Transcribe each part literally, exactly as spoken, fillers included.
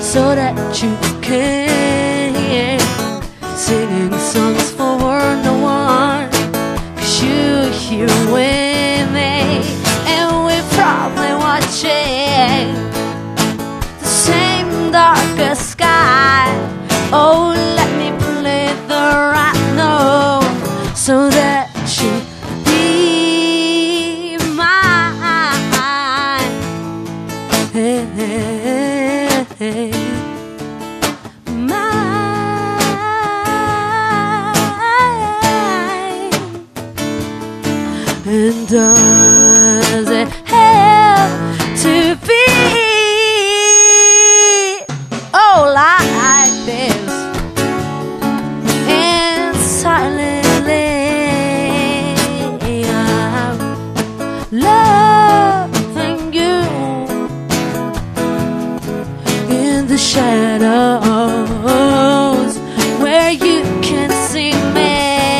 so that you can hear. Singing songs for no one, 'cause you're here with me, and we're probably watching the same darkest sky. Oh, let me play the right note so that you be mine. Hey, hey, hey. And does it have to be oh like this? And silently I'm loving you in the shadows where you can see me.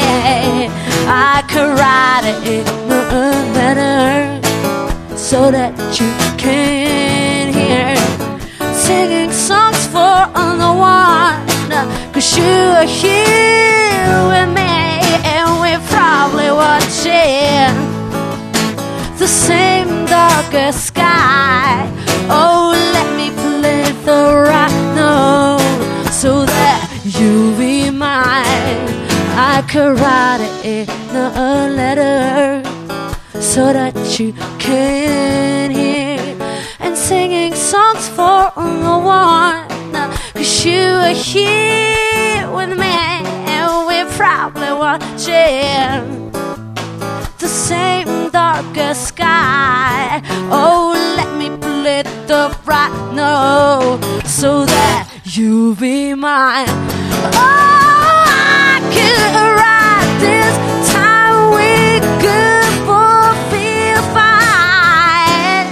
I could write it better so that you can hear. Singing songs for the one, 'cause you are here with me, and we're probably watching the same darkest sky. Oh, let me play the right note so that you'll be mine. I could write it in a letter so that you can hear. And singing songs for the one, 'cause you are here with me, and we're probably watching the same darkest sky. Oh, let me play the right note so that you'll be mine. Oh, I could write this time we could both feel fine.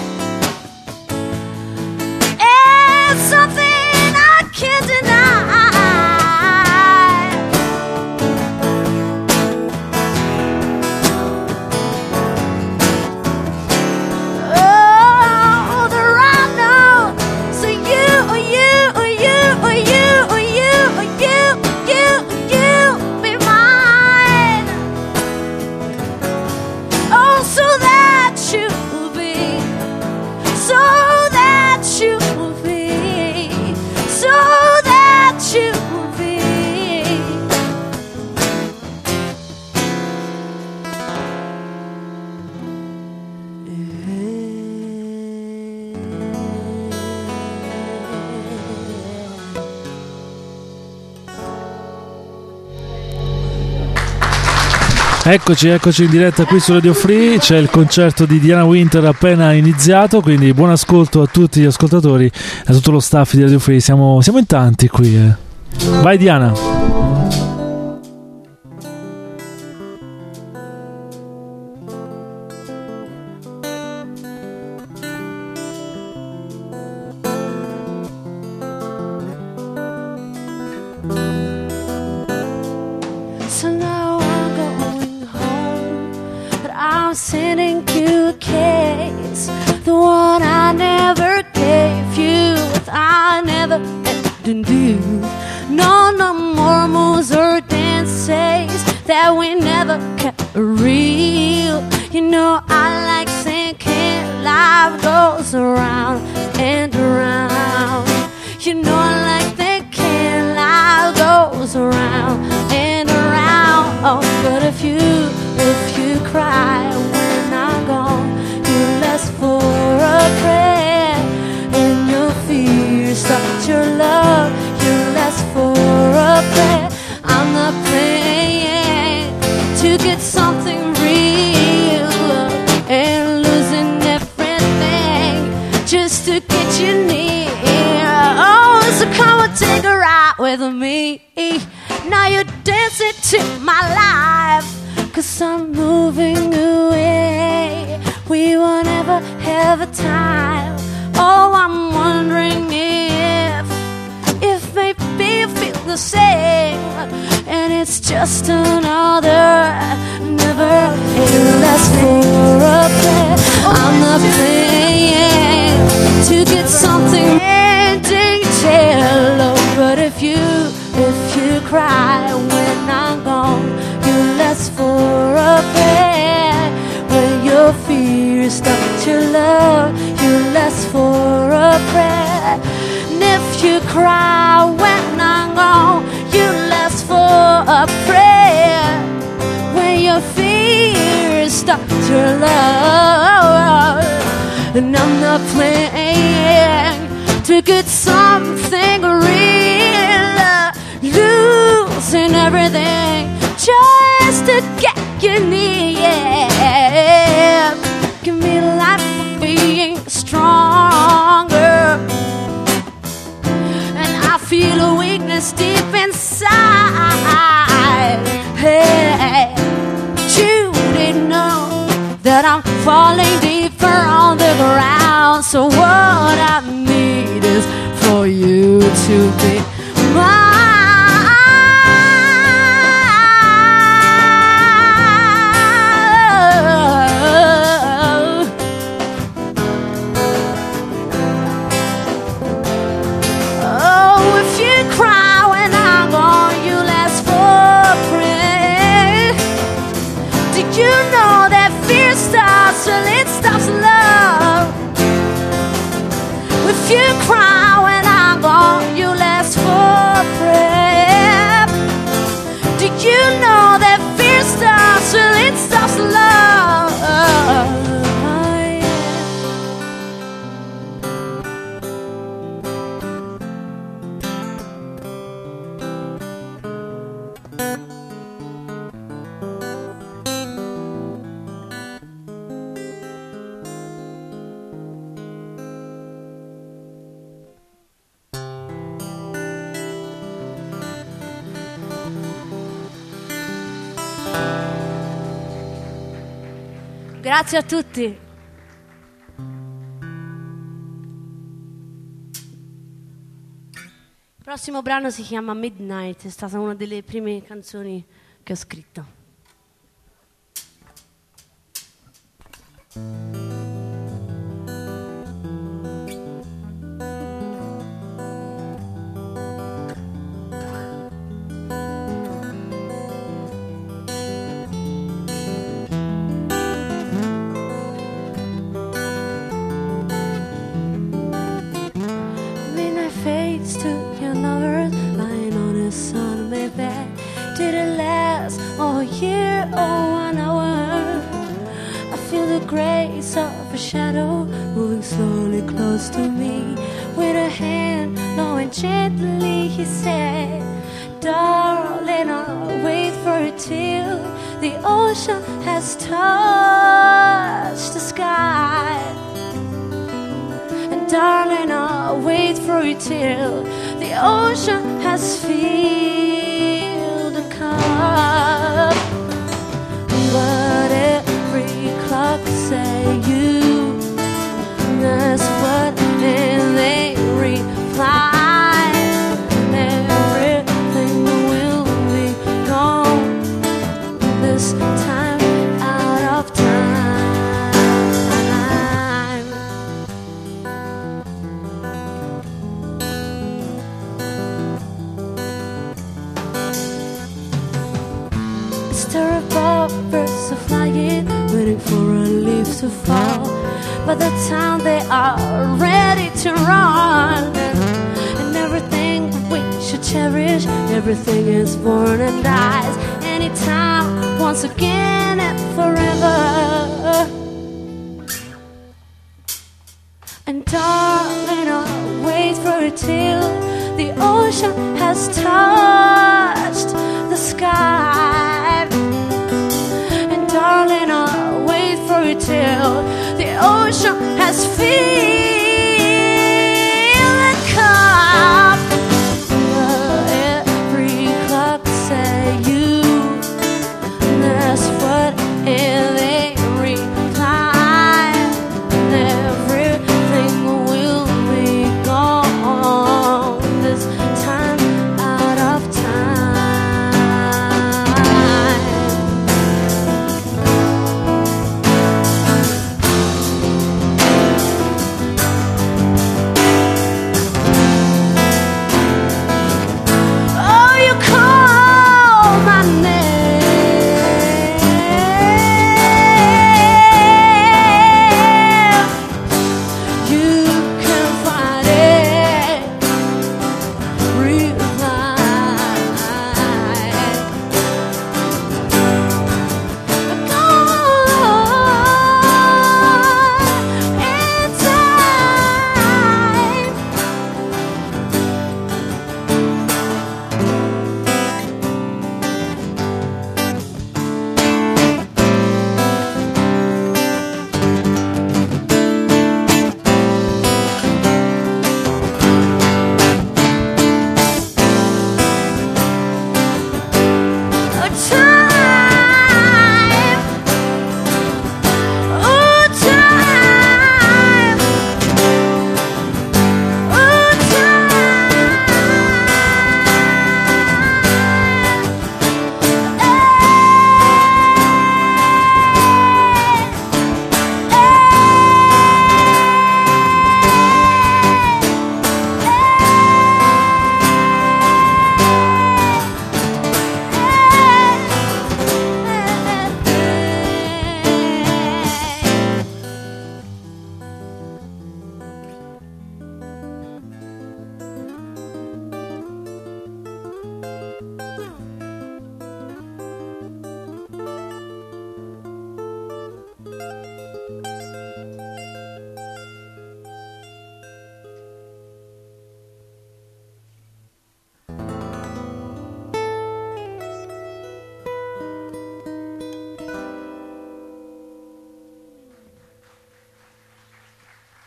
It's something I can't deny. Oh, the right note, so you, you, you, you, you, you, you, you be mine. Oh, so that you will be, so that you will be, so that you will be. Eccoci, eccoci in diretta qui su Radio Free. C'è il concerto di Diana Winter appena iniziato, quindi buon ascolto a tutti gli ascoltatori e a tutto lo staff di Radio Free. Siamo, siamo in tanti qui. Eh. Vai Diana. So now I'm going home, but I'm sending you a kiss, the one I never gave you, what I never had to do. No, no more moves or dances that we never kept real. You know I like thinking life goes around and around. You know I like thinking life goes around and around. Oh, but if you, if you cry when I'm gone, you'll ask for a prayer, and your fears start your love, you'll ask for a prayer. I'm not playing to get something real and losing everything just to get you near. Oh, so come and take a ride with me. Now you're dancing to my life, 'cause I'm moving away. We won't ever have a time. Oh, I'm wondering if, if maybe you feel the same, and it's just another never endless for a play. I'm not playing to get something ending. start your love, you last for a prayer. And if you cry when I'm gone, you last for a prayer. When your fears start your love, and I'm not playing to get something real, losing everything just to get you near. Give me life for being stronger, and I feel a weakness deep inside. Hey, you didn't know that I'm falling deeper on the ground. So what I need is for you to be mine. Well, it stops love. If you cry when I'm gone, you last for prayer. Did you know that fear stops? Well, it stops love. Grazie a tutti. Il prossimo brano si chiama Midnight, è stata una delle prime canzoni che ho scritto. To your lovers lying on his son my bed. Did it last all year or one hour? I feel the grace of a shadow moving slowly close to me. With a hand blowing gently, he said, darling, I'll wait for it till the ocean has touched the sky. Darling, I'll wait for you till the ocean has filled the cup. But every clock say you, that's what they reply. Everything will be gone this time, out of time. Birds are flying, waiting for a leaf to fall. By the time they are ready to run, and everything we should cherish, everything is born and dies anytime, once again and forever. And darling, I'll wait for it till the ocean has touched the sky. Darling, I'll wait for you till the ocean has filled the cup. Every clock say you, that's what they reply. Everything will be gone this time, out of time.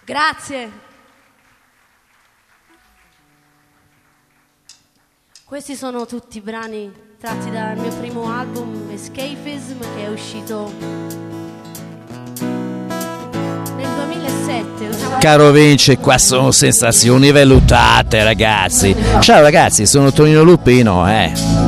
Grazie. Questi sono tutti brani tratti dal mio primo album Escapism, che è uscito nel duemilasette. Caro Vince, qua sono sensazioni velutate, ragazzi. Ciao ragazzi, sono Tonino Lupino, eh.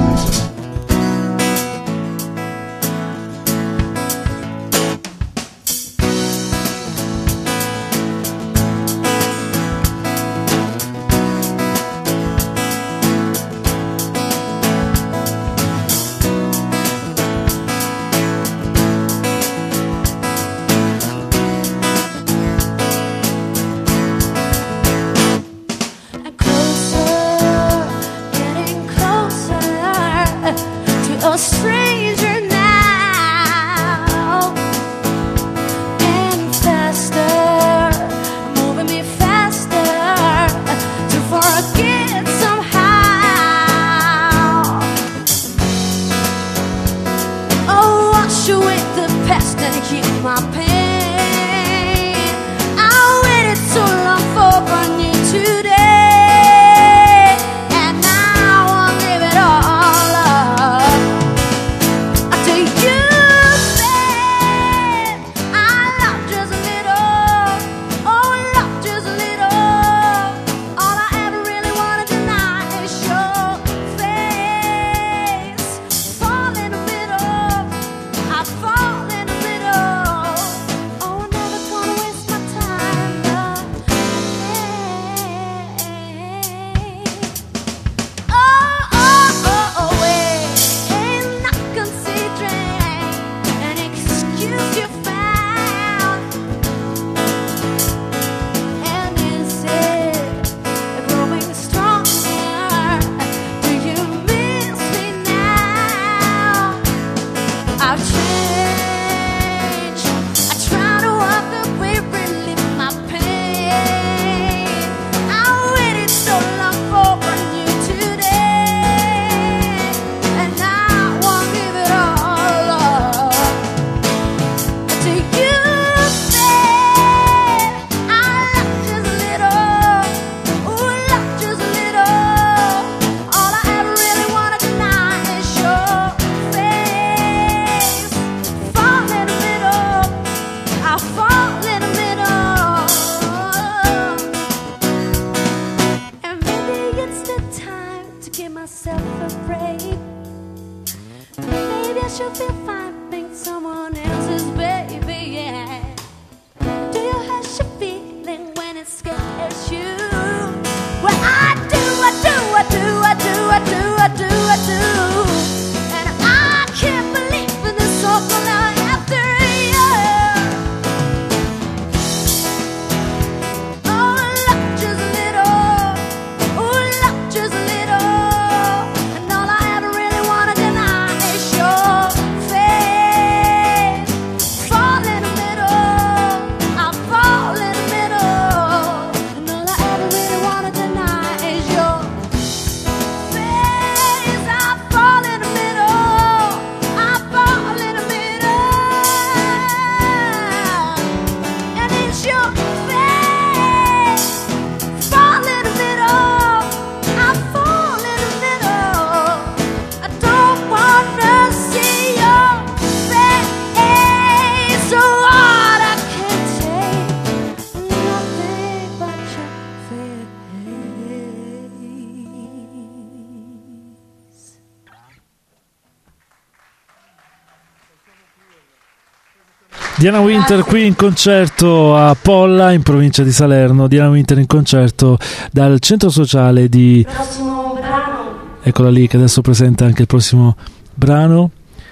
Diana Winter qui in concerto a Polla, in provincia di Salerno. Diana Winter in concerto dal centro sociale di... Prossimo brano. Eccola lì che adesso presenta anche il prossimo brano.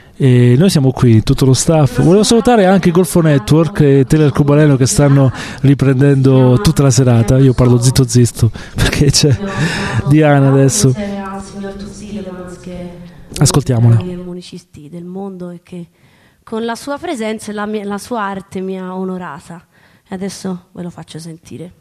E noi siamo qui, tutto lo staff. Volevo salutare anche Golfo Network e Tele Cubaleno che stanno riprendendo tutta la serata. Io parlo zitto zitto perché c'è Diana adesso. Ascoltiamola. I musicisti del mondo e che con la sua presenza e la, mia, la sua arte mi ha onorata. E adesso ve lo faccio sentire.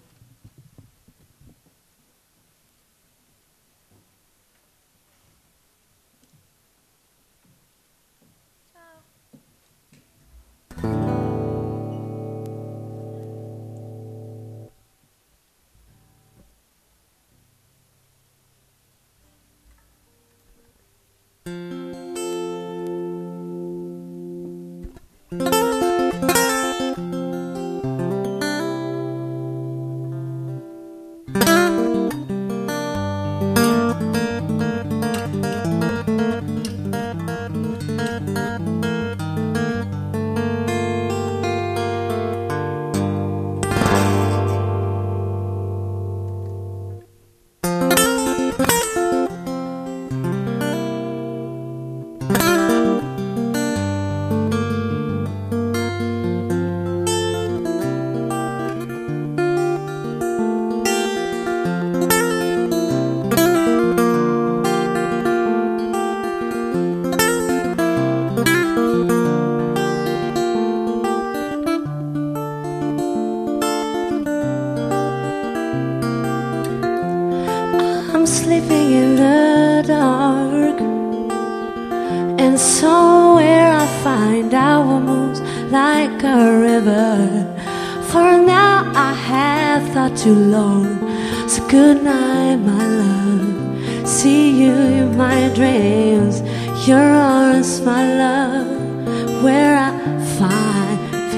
sleeping in the dark, and somewhere I find our moves like a river. For now I have thought too long, so good night my love. See you in my dreams, your arms my love, where I find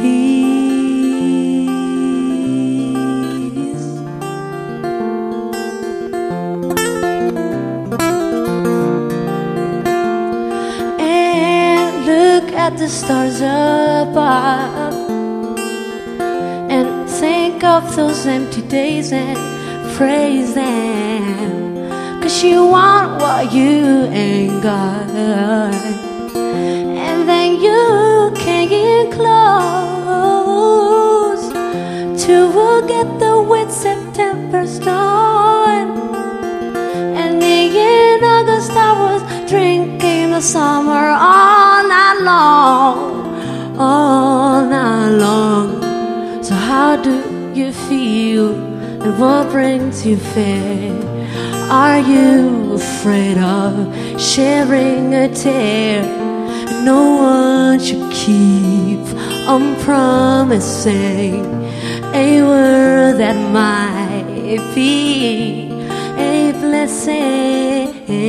peace. And look at the stars above, and think of those empty days and praise them. 'Cause you want what you ain't got, and then you can't get close to forget the wet September storm. And in August I was drinking the summer all night long, all night long. So how do you feel, and what brings you fear? Are you afraid of sharing a tear? No one should keep on promising a word that might be a blessing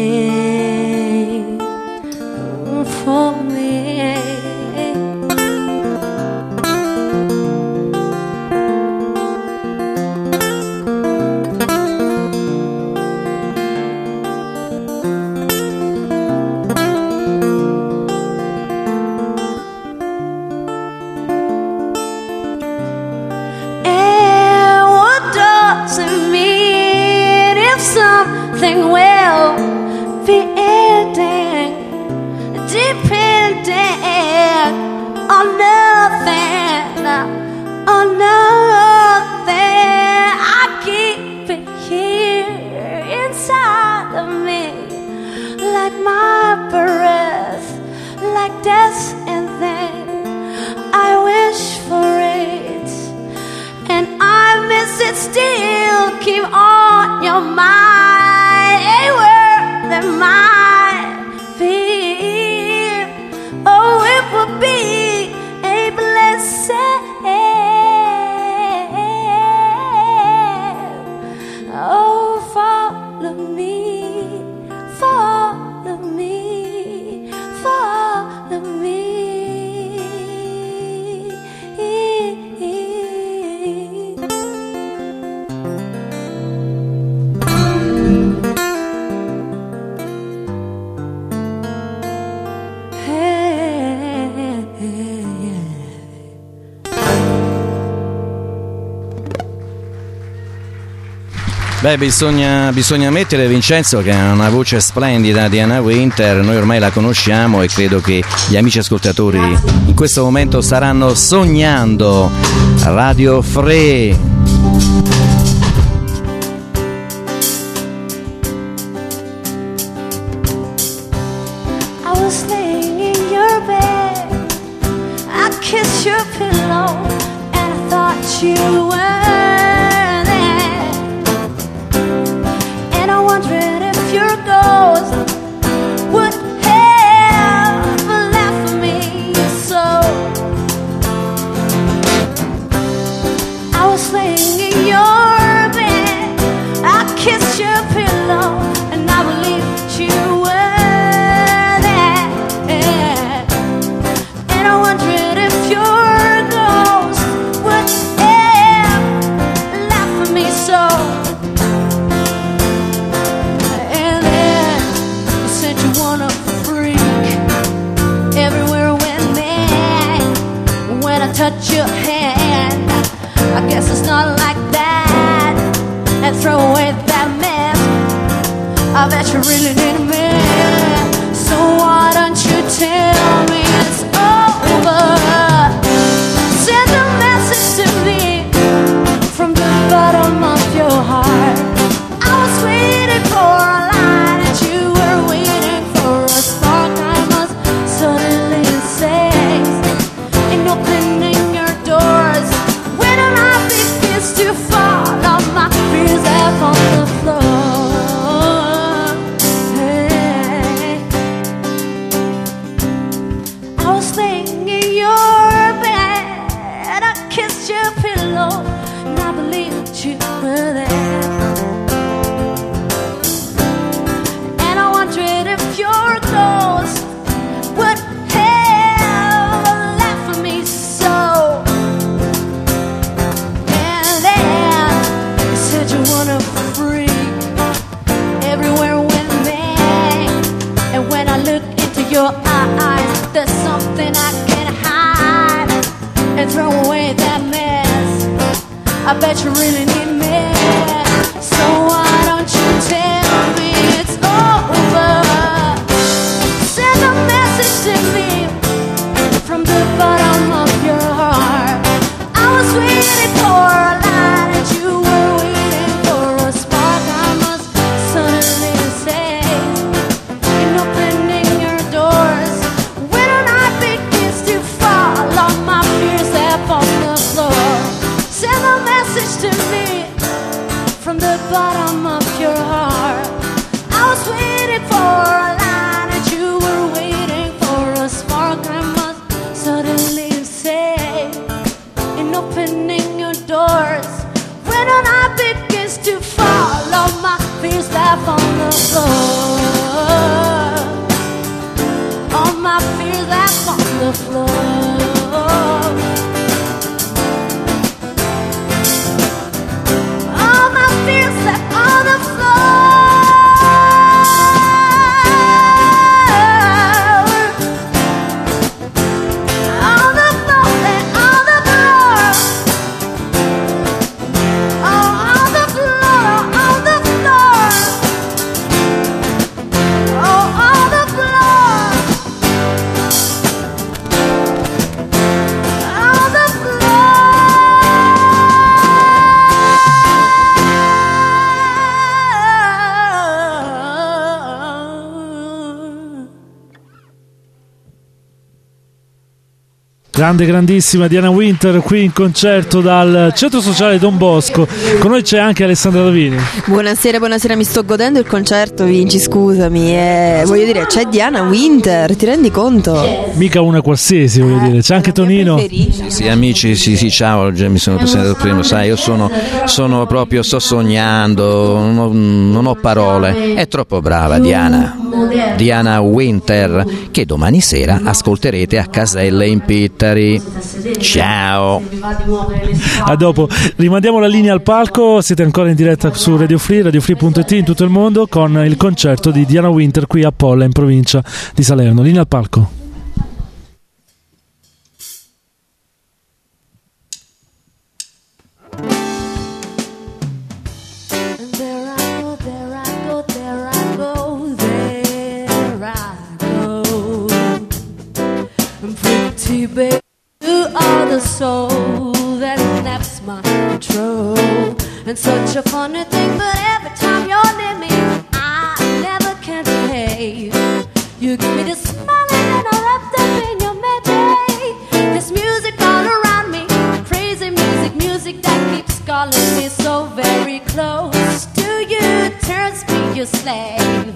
for me. Something will be ending, depending on nothing, on nothing. I keep it here inside of me, like my breath, like death, and then I wish for it, and I miss it still. Keep on your mind, a word that might be. Oh, it would be a blessing. Oh, follow me, follow me, follow me. Beh, bisogna, bisogna ammettere, Vincenzo, che ha una voce splendida, Diana Winter. Noi ormai la conosciamo e credo che gli amici ascoltatori in questo momento staranno sognando Radio Free. I was laying in your bed, I kissed your pillow, and I thought you were your ghost would have left me. So I was laying in your bed, I kissed your pillow, and I believed you were there. And I wondered if your ghost would have left me. So touch your hand, I guess it's not like that, and throw away that mess. I bet you really need me, so why don't you tell me it's over? Send a message to me from the bottom of your heart. I was waiting for a line, and you were waiting for a spark. I must suddenly say, ain't no opening your doors when I begin to fall off my fears up on the floor. bet you really need me. So why don't you tell me it's over? Send a message to me from the bottom of your heart. I was waiting for a line and you were waiting for a spark. I must suddenly say, in opening your doors, when a night begins to fall, all my fears left on the floor. Send a message to me from the bottom of your heart. I was waiting for a line and you were waiting for a spark. I must suddenly say, in opening your doors, when a night begins to fall, all my fears left on the floor. All my fears left on the floor. All my fears left on the floor. On the floor, and on the floor. Oh, on the floor, on the floor. Oh, on the floor. On the floor. Grande, grandissima Diana Winter qui in concerto dal Centro Sociale Don Bosco. Con noi c'è anche Alessandra Davini. Buonasera, buonasera, mi sto godendo il concerto, Vinci, scusami. Eh, voglio dire, c'è Diana Winter, ti rendi conto? Mica una qualsiasi, voglio dire. C'è anche Tonino. Sì, sì, amici, sì, sì, ciao, già mi sono presentato prima, sai, io sono, sono proprio, sto sognando, non ho, non ho parole, è troppo brava Diana, Diana Winter, che domani sera ascolterete a Caselle in Pittari. Ciao. A dopo. Rimandiamo la linea al palco, siete ancora in diretta su Radio Free, radio free punto it in tutto il mondo con il concerto di Diana Winter qui a Polla in provincia di Salerno. Linea al palco. There I go, there I go, there I go, there I go. Pretty baby, you are the soul that snaps my control. And such a funny thing, but every time you're near me, I never can behave. You give me this smile and I'm wrapped up in your magic. This music all around me, crazy music, music that keeps calling me so very close to you, turns me your slave.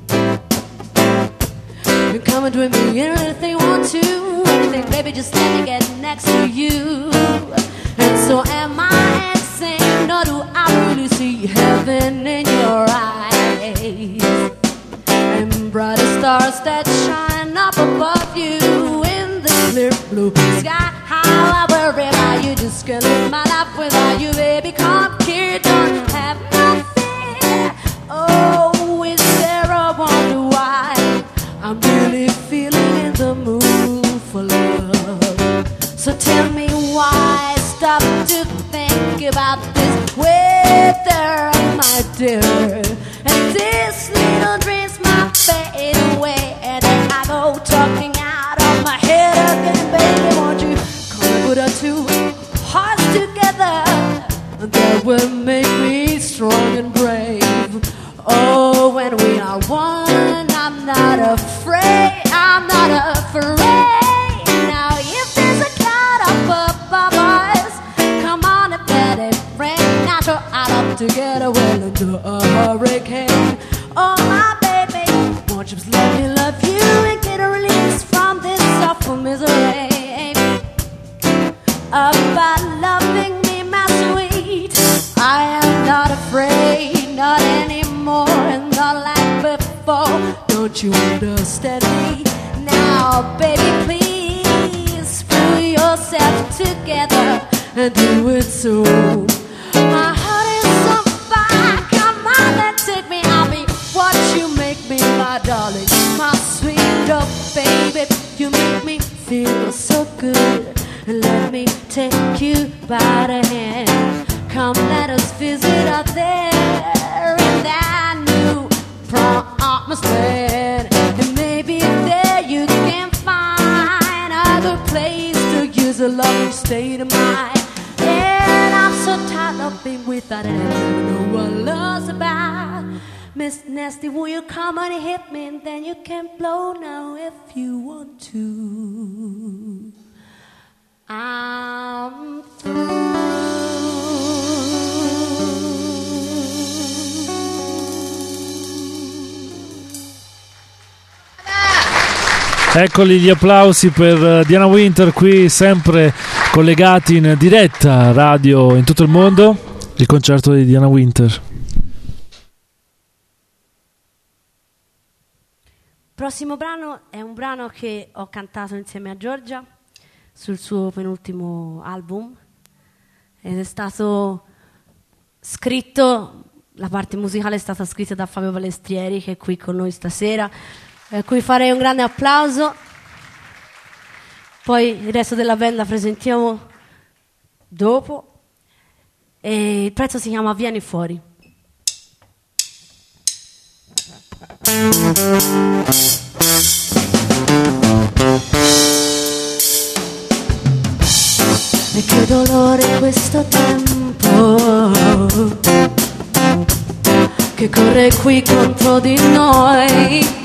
You're coming with me anything you want to, anything, baby, just let me get next to you. And so am I insane, or do I really see heaven in your eyes? And brighter stars that shine up above you in the clear blue sky. How I worry about you, just can't live my life without you, baby. Come here, don't have no fear. Oh, is there a wonder why I'm really feeling in the mood for love? So tell me why I stop to think about this weather, my dear. And these little dreams might fade away, and then I go talking out of my head again. Baby, won't you come and put our two hearts together? That will make me strong and brave. Oh, when we are one, I'm not afraid, I'm not afraid. Now if there's a cloud up above us, come on and let it rain. Now show I love to get away into a hurricane. Oh my baby, won't you just let me love you and get a release from this awful misery about loving me, my sweet. I am not afraid, not anymore, and not like before. Don't you understand me? Now, baby, please pull yourself together and do it soon. My heart is on fire, come on and take me. I'll be what you make me, my darling, my sweet, oh baby. You make me feel so good, and let me take you by the hand. Come come let us visit out there in that new promised land. And maybe there you can find other place to use a loving state of mind. And I'm so tired of being without it, I never know what love's about. Miss Nasty, will you come and hit me, and then you can blow now if you want to. I'm through. Eccoli gli applausi per Diana Winter, qui sempre collegati in diretta radio in tutto il mondo, il concerto di Diana Winter. Il prossimo brano è un brano che ho cantato insieme a Giorgia sul suo penultimo album ed è stato scritto, la parte musicale è stata scritta da Fabio Balestrieri, che è qui con noi stasera, a cui farei un grande applauso. Poi il resto della band la presentiamo dopo e il pezzo si chiama Vieni fuori. E che dolore questo tempo che corre qui contro di noi,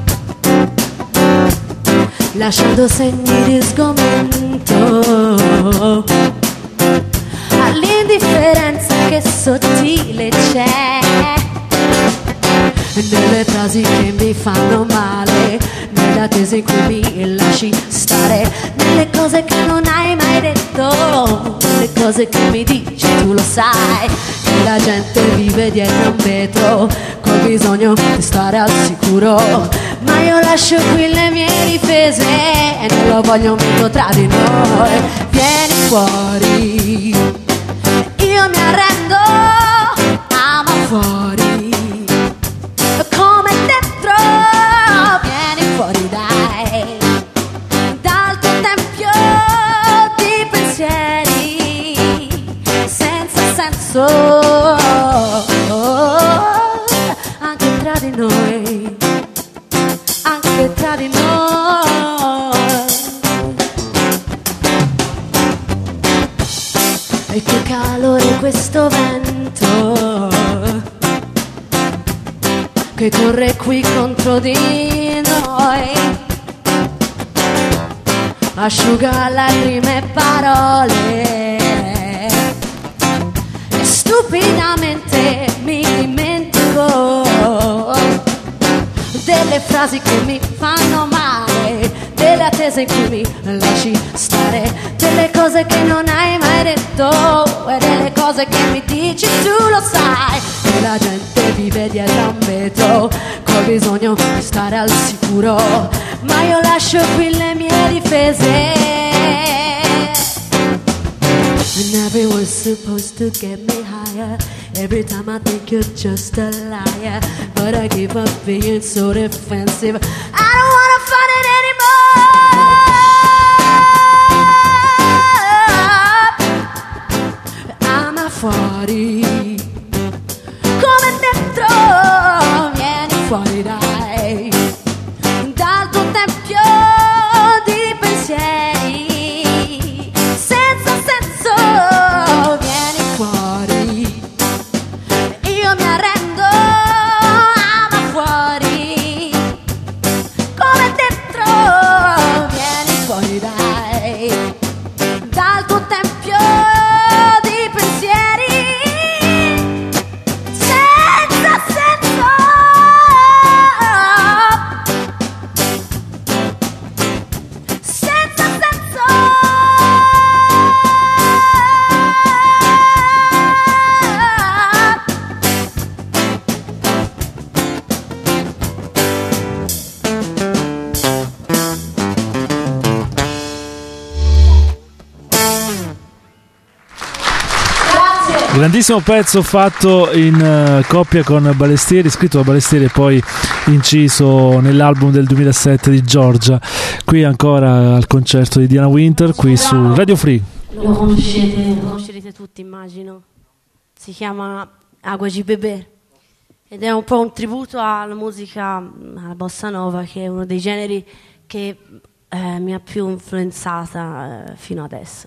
lasciando segni di sgomento all'indifferenza che sottile c'è nelle frasi che mi fanno male, nella tesi in cui mi lasci stare, nelle cose che non hai mai detto, le cose che mi dici tu lo sai, che la gente vive dietro un vetro col bisogno di stare al sicuro, ma io lascio qui le mie difese e non lo voglio mica tra di noi. Vieni fuori, io mi arrendo, ama fuori, come dentro, vieni fuori dai, dal tuo tempio di pensieri senza senso, anche tra di noi, anche tra di noi. E che calore questo vento che corre qui contro di noi, asciuga lacrime e parole e stupidamente mi dimentico delle frasi che mi fanno male, delle attese in cui mi lasci stare, delle cose che non hai mai detto e delle cose che mi dici tu lo sai, che la gente vive dietro a un vetro col bisogno di stare al sicuro, ma io lascio qui le mie difese. And everyone's supposed to get me higher. Every time I think you're just a liar, but I keep up being so defensive. I don't wanna fight it anymore. I'm fuori, come dentro, vieni fuori dai, dal tuo tempio di pensieri senza senso, vieni fuori, io mi arrendo, ama fuori, come dentro, vieni fuori dai, dal tuo tempio di pensieri senza senso, senza senso. Grandissimo pezzo fatto in uh, coppia con Balestrieri, scritto da Balestrieri e poi inciso nell'album del duemilasette di Giorgia. Qui ancora al concerto di Diana Winter, qui su Radio Free. Lo conoscete, lo conoscerete tutti, immagino. si chiama Agua de Beber ed è un po' un tributo alla musica, alla bossa nova, che è uno dei generi che eh, mi ha più influenzata eh, fino adesso.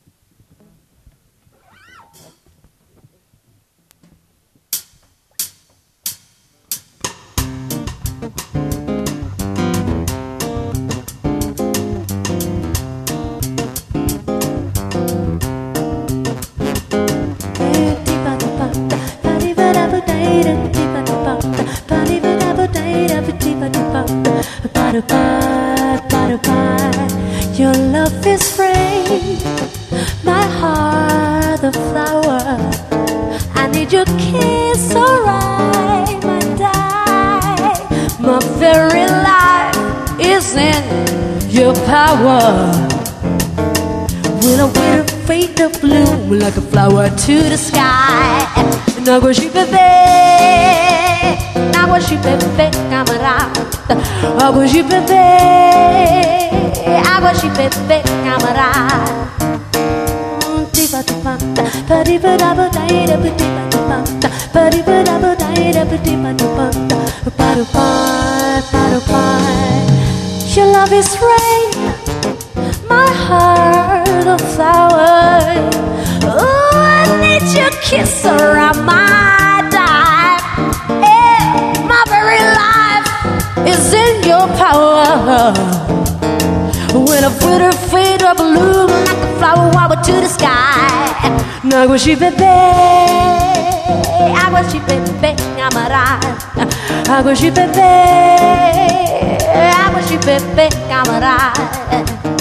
Your love is free, my heart a flower. I need your kiss, alright, my die. My very life is in your power. When I wear a fade of bloom like a flower to the sky. Agua de beber, agua de beber, camarada. Agua de beber, agua de beber, camarada. Tipa tipa, paripa daba daira, tipa tipa, paripa daba daira, tipa tipa, parupa, parupa. Your love is rain, my heart a flower. Oh, I need your kiss around my dime. Yeah, my very life is in your power. When I put her feet up, bloom like a flower, wobble to the sky. Agua de beber, agua de beber, camarada. Agua de beber, agua de beber, camarada.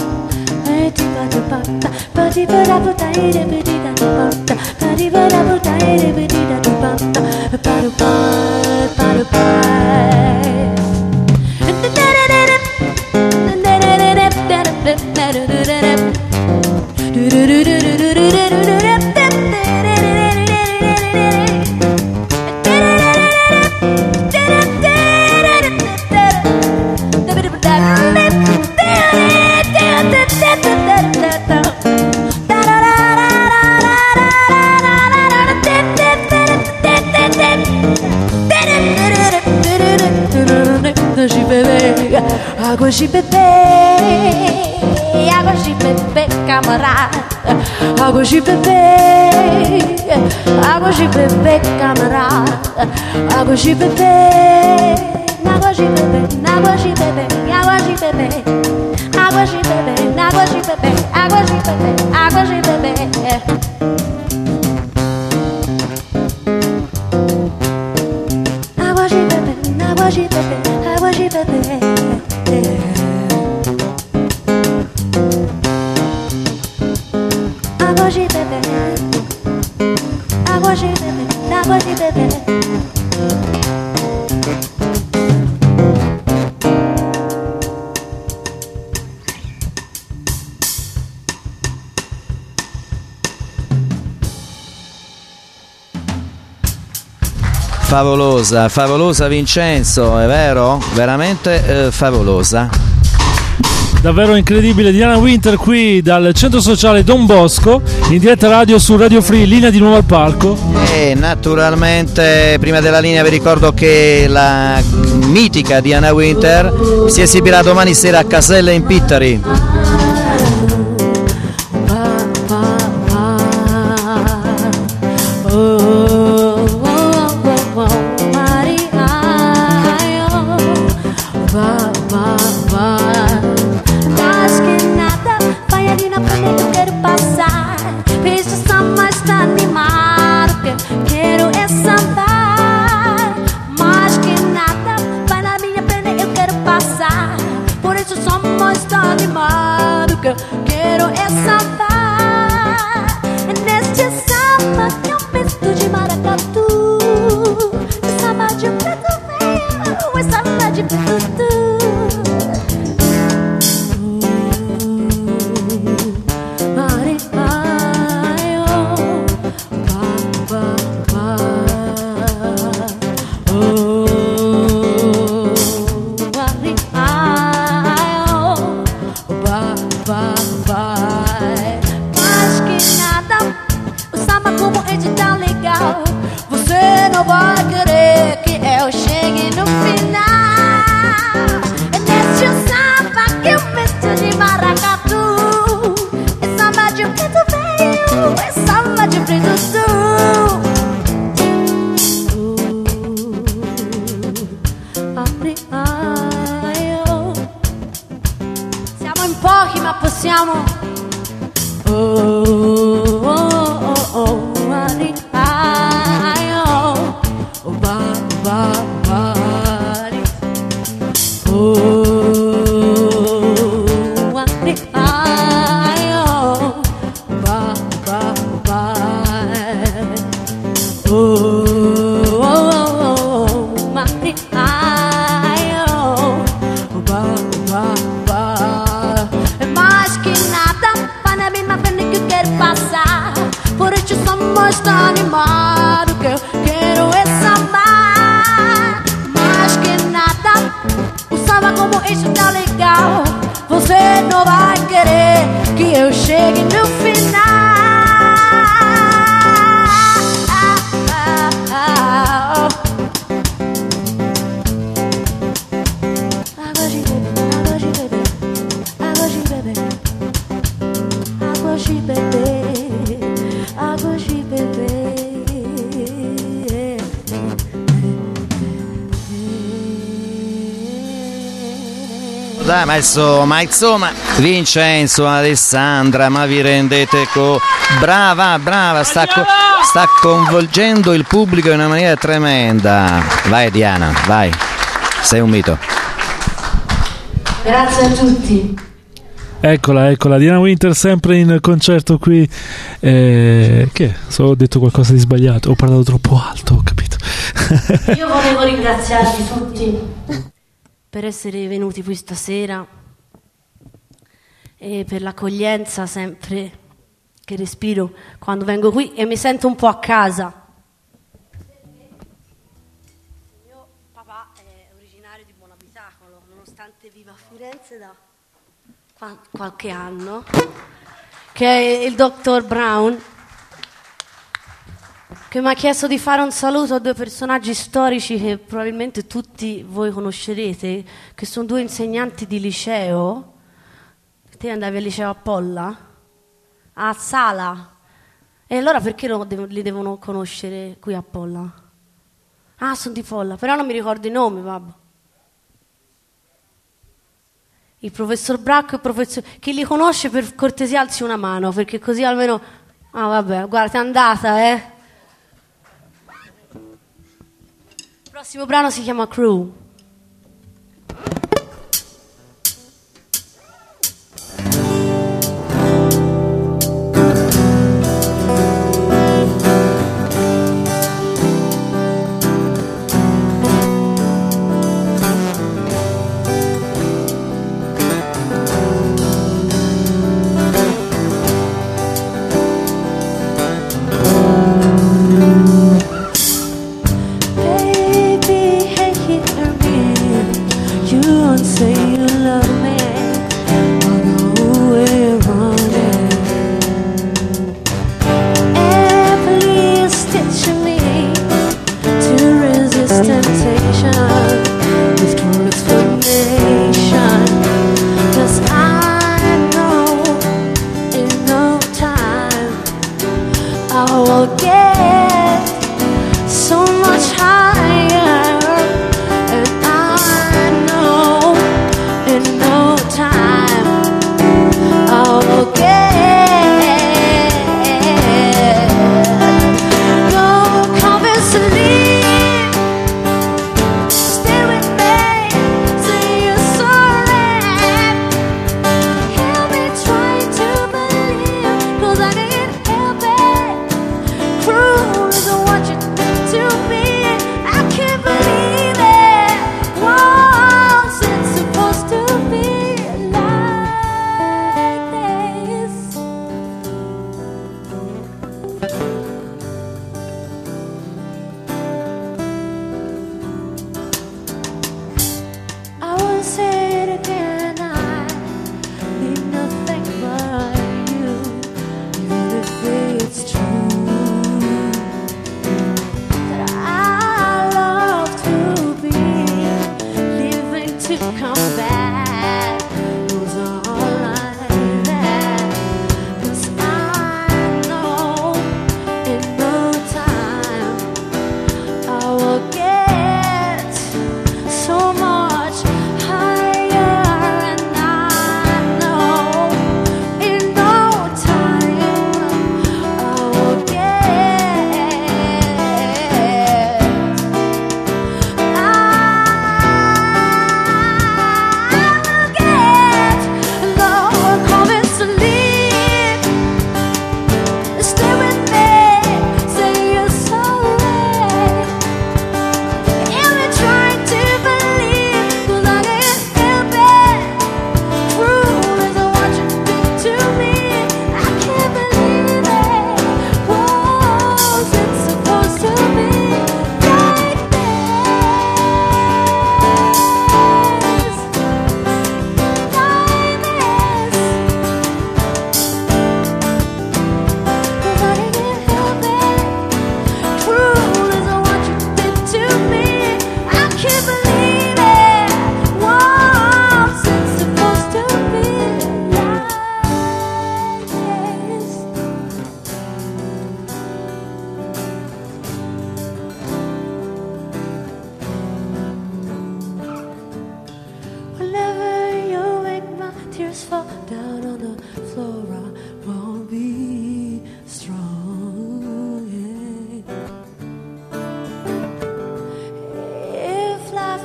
Agua de beber, água de beber, camarada. Água de beber, água de beber, camarada. Água de beber, água de beber, água de beber, água de beber. Água de beber, água de beber, água de beber, água de beber. Água de beber, água de beber, água de beber. Água de beber, água de beber, água de beber. Favolosa, favolosa Vincenzo, è vero? Veramente eh, favolosa. Davvero incredibile. Diana Winter qui dal centro sociale Don Bosco, in diretta radio su Radio Free, linea di nuovo al palco. E naturalmente prima della linea vi ricordo che la mitica Diana Winter si esibirà domani sera a Caselle in Pittari. Quero é sambar neste samba que eu misto de mar. não vai querer que eu chegue no final. E nesse samba que eu meto de maracatu, é samba de preto veio, é samba de preto sul. Siamo in pochi ma possiamo. Oh, oh, oh, oh, mari, ai, oh, oh, ba, ba, bari. Oh, mari, ai, oh, ba, ba, bari. Oh, oh, oh, mari, ai, oh, ba, ba, bari. Mais que nada, para mim, mas vendo que eu quero passar. Por isso sou mais animado que eu quero é sambar. Mais que nada, o samba como isso tá legal. Você não vai querer que eu chegue no final. Água de beber, água de beber, água de beber, água de beber. Dai, ma insomma, ma insomma, Vincenzo, Alessandra, ma vi rendete co... Brava, brava, sta, co- sta coinvolgendo il pubblico in una maniera tremenda. Vai Diana, vai, sei un mito. Grazie a tutti. Eccola, eccola, Diana Winter sempre in concerto qui. Eh, che? So, ho detto qualcosa di sbagliato, ho parlato troppo alto, ho capito. Io volevo ringraziarvi tutti per essere venuti qui stasera e per l'accoglienza sempre che respiro quando vengo qui e mi sento un po' a casa. Mio papà è originario di Buonabitacolo, nonostante viva a Firenze da qua- qualche anno, che è il dottor Brown, che mi ha chiesto di fare un saluto a due personaggi storici che probabilmente tutti voi conoscerete, che sono due insegnanti di liceo. Te andavi al liceo a Polla? A Sala. E allora perché lo dev- li devono conoscere qui a Polla? Ah, sono di Polla, però non mi ricordo i nomi, vabbè. Il professor Bracco e il professor... Chi li conosce per cortesia alzi una mano, perché così almeno... Ah, vabbè, guarda, è andata, eh. Il prossimo brano si chiama Crew. Baby, hey, here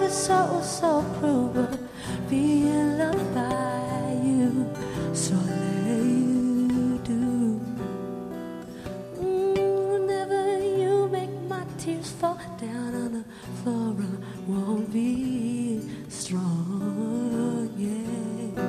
is so, so cruel, being loved by you, so I let you do. Mm, whenever you make my tears fall down on the floor, I won't be strong, yeah.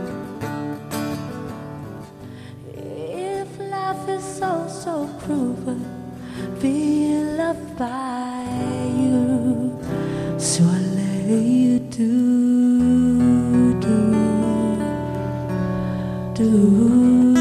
If life is so, so cruel, being loved by you, so I let you do, do, do.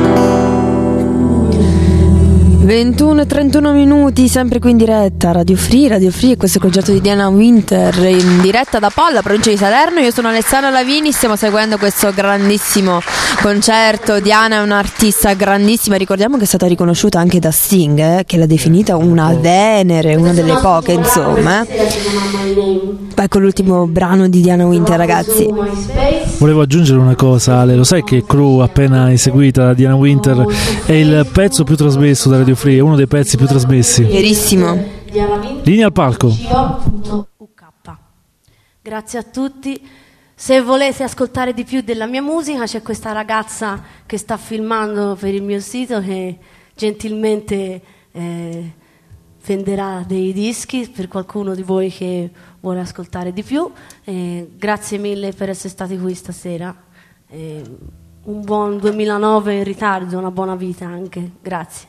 ventuno e trentuno minuti, sempre qui in diretta, Radio Free, Radio Free e questo è il concerto di Diana Winter in diretta da Polla, provincia di Salerno. Io sono Alessandra Lavini, stiamo seguendo questo grandissimo concerto. Diana è un'artista grandissima, ricordiamo che è stata riconosciuta anche da Sting, eh, che l'ha definita una Venere, una delle poche, insomma. Ecco l'ultimo brano di Diana Winter, ragazzi. Volevo aggiungere una cosa, Ale, lo sai che Crew, appena eseguita da Diana Winter, è il pezzo più trasmesso da Radio Free, è uno dei pezzi più trasmessi. Verissimo. Linea al palco. U K. Grazie a tutti. Se volete ascoltare di più della mia musica, c'è questa ragazza che sta filmando per il mio sito che gentilmente eh, venderà dei dischi per qualcuno di voi che vuole ascoltare di più. Eh, grazie mille per essere stati qui stasera. Eh, un buon duemilanove in ritardo, una buona vita anche. Grazie.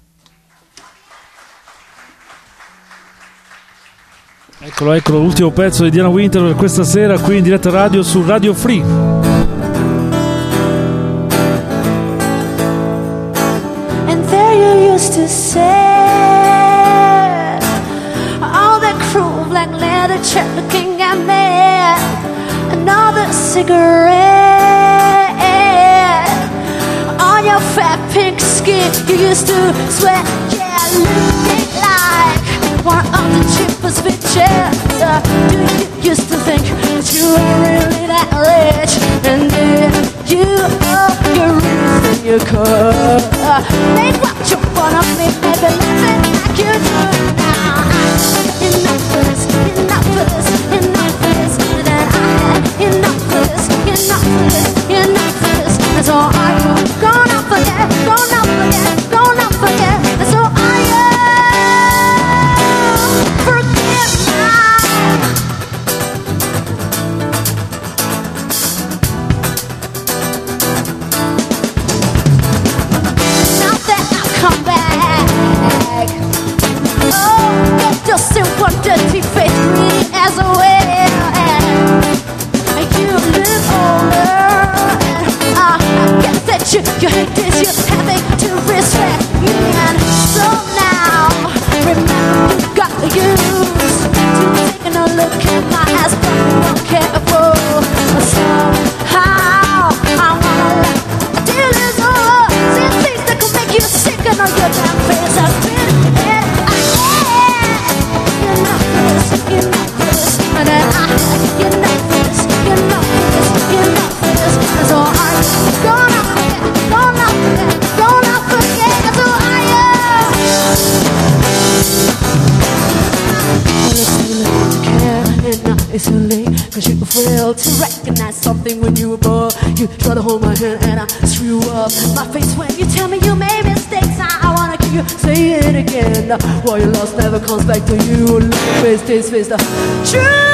Eccolo, eccolo, l'ultimo pezzo di Diana Winter per questa sera qui in diretta radio su Radio Free. And there you used to say, all that cruel black leather chair looking at me, another cigarette on your fat pink skin. You used to sweat, yeah, looking like one of the cheapest bitches. Uh, do you used to think that you were really that rich? And then you owe your reason your car. Uh, made what you wanna make, maybe laughing like you do now. Enough of this, enough of this, enough of this. And then I had enough of this, enough of this, enough of this. And so are you gonna forget, gonna forget, gonna forget? And so are you? Just in one dirty face, greedy as a whale, and you live older. And I guess that you, you hate this, you're having to respect me. And so now, remember you got used to taking a look at my ass, but you don't care for. Somehow, I wanna let a deal is over. See things that can make you sick, and all your damn face has been. And then I had enough of this, enough of this, enough of this. And so are you gonna forget, gonna forget, gonna forget? And so are you? Well, it's too late to care, and now it's too late. Cause you failed to recognize something when you were born. You try to hold my hand and I screw up my face when you tell me you made mistakes. I, I wanna hear you say it again. Why your loss never comes back to you. Look at face, this face, the truth.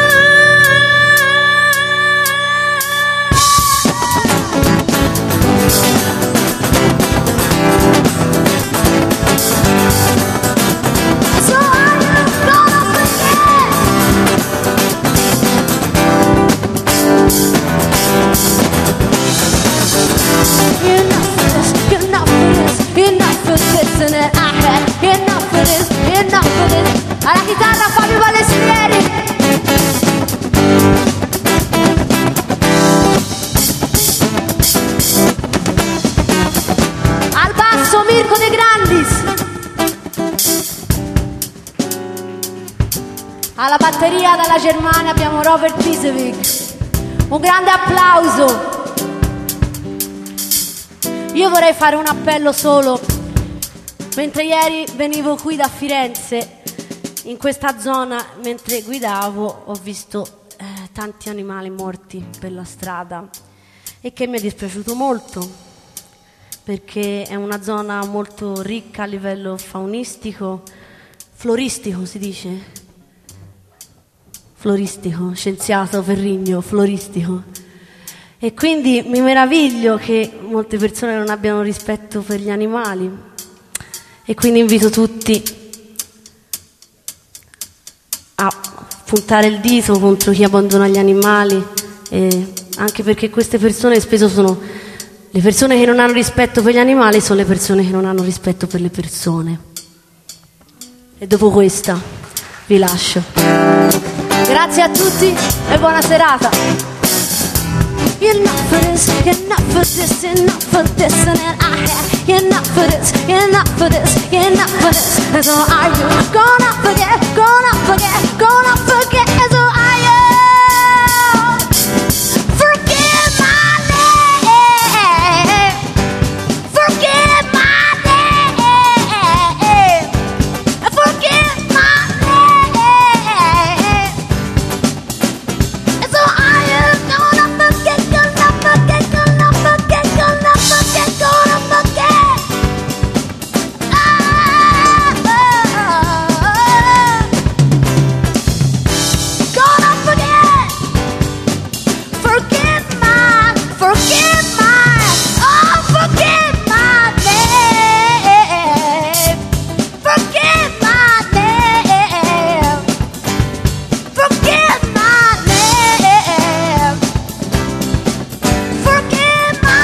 And then I had enough of this, enough of this. Alla chitarra Fabio Valesieri. Al basso Mirko De Grandis. Alla batteria dalla Germania abbiamo Robert Pisevic. Un grande applauso. Io vorrei fare un appello solo. Mentre ieri venivo qui da Firenze, in questa zona, mentre guidavo, ho visto eh, tanti animali morti per la strada e che mi è dispiaciuto molto perché è una zona molto ricca a livello faunistico, floristico si dice, floristico, scienziato Ferrigno, floristico. E quindi mi meraviglio che molte persone non abbiano rispetto per gli animali e quindi invito tutti a puntare il dito contro chi abbandona gli animali, e anche perché queste persone spesso sono le persone che non hanno rispetto per gli animali, sono le persone che non hanno rispetto per le persone. E dopo questa vi lascio. Grazie a tutti e buona serata. You're not for this, you're not for this, you're not for this, and then I had. You're not for this, you're not for this, you're not for this. And so are you gonna forget, gonna forget, gonna forget? And so are you. Forget my name, forget my name, forget my name. And so are you gonna forget, gonna forget, gonna forget, gonna forget, gonna forget? Ah, ah, ah. Gonna forget, forget my, forget my, oh, forget my name, forget my name, forget my name, forget my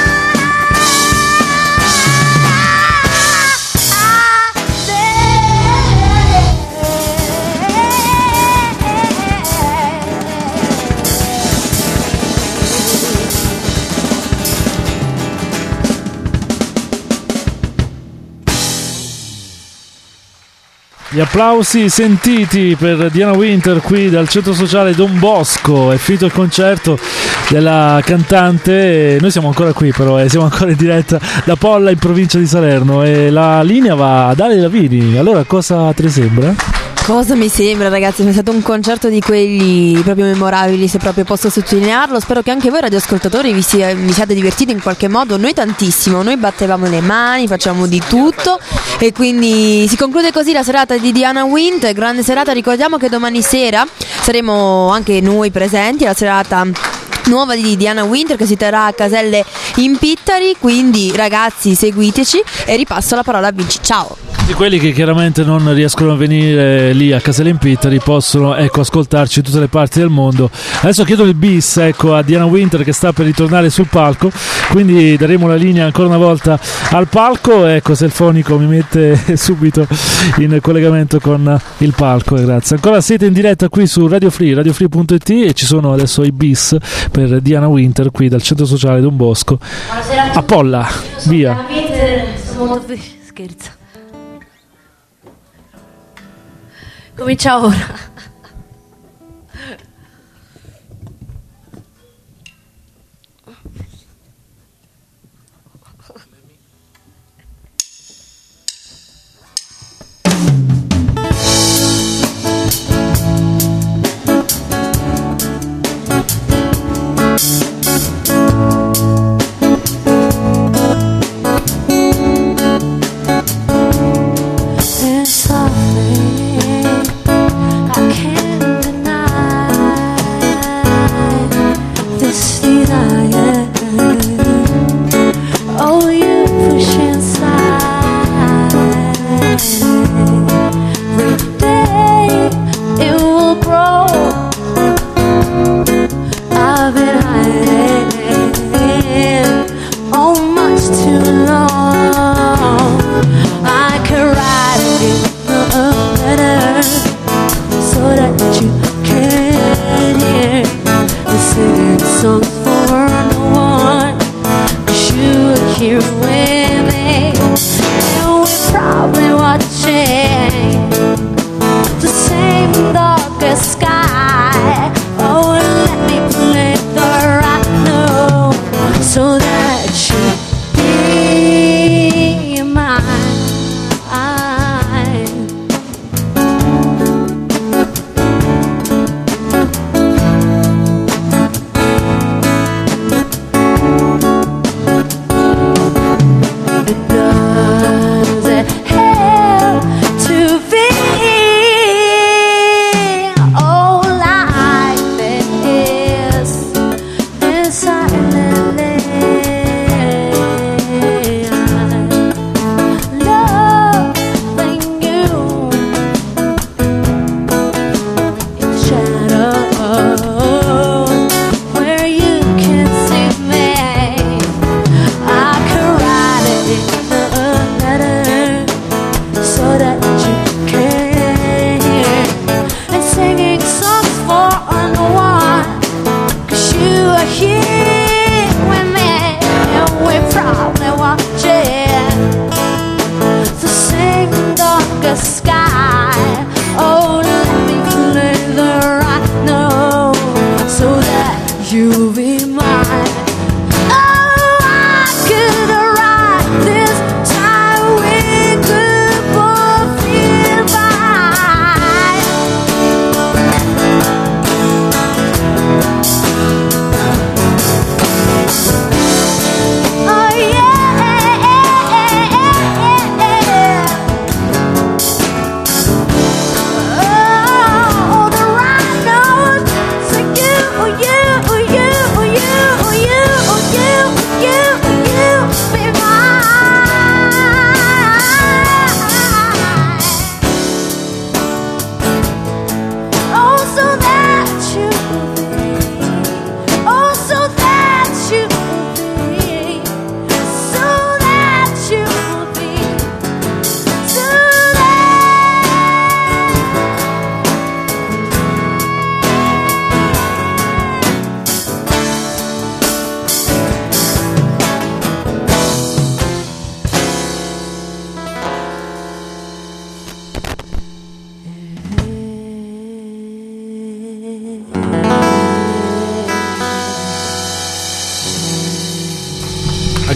Gli applausi sentiti per Diana Winter qui dal centro sociale Don Bosco. È finito il concerto della cantante. Noi siamo ancora qui, però eh, siamo ancora in diretta da Polla in provincia di Salerno e la linea va a Dalia Lavini. Allora cosa te ne sembra? Cosa mi sembra, ragazzi? È stato un concerto di quelli proprio memorabili, se proprio posso sottolinearlo. Spero che anche voi radioascoltatori vi, sia, vi siate divertiti in qualche modo. Noi tantissimo, noi battevamo le mani, facciamo di tutto e quindi si conclude così la serata di Diana Winter. Grande serata, ricordiamo che domani sera saremo anche noi presenti alla serata nuova di Diana Winter che si terrà a Caselle in Pittari, quindi ragazzi seguiteci e ripasso la parola a Vinci. Ciao. Di quelli che chiaramente non riescono a venire lì a Caselle in Pittari possono, ecco, ascoltarci in tutte le parti del mondo. Adesso chiedo il bis, ecco, a Diana Winter che sta per ritornare sul palco, quindi daremo la linea ancora una volta al palco. Ecco, se il fonico mi mette subito in collegamento con il palco, grazie. Ancora siete in diretta qui su Radio Free, radio free punto it, e ci sono adesso i bis per Diana Winter qui dal centro sociale Don Bosco. Buonasera a Polla, via. Diana Winter, sono molto fe- scherzo. Comincia ora. And softly I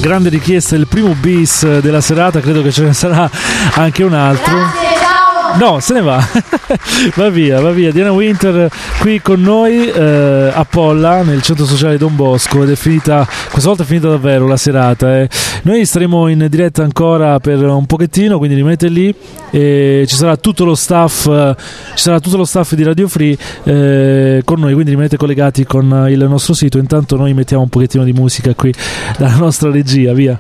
grande richiesta, il primo bis della serata, credo che ce ne sarà anche un altro. Grazie, ciao! No, se ne va. Va via, va via. Diana Winter qui con noi eh, a Polla, nel centro sociale Don Bosco, ed è finita, questa volta è finita davvero la serata. Eh. Noi staremo in diretta ancora per un pochettino, quindi rimanete lì e ci sarà tutto lo staff, eh, ci sarà tutto lo staff di Radio Free eh, con noi, quindi rimanete collegati con il nostro sito. Intanto noi mettiamo un pochettino di musica qui dalla nostra regia, via.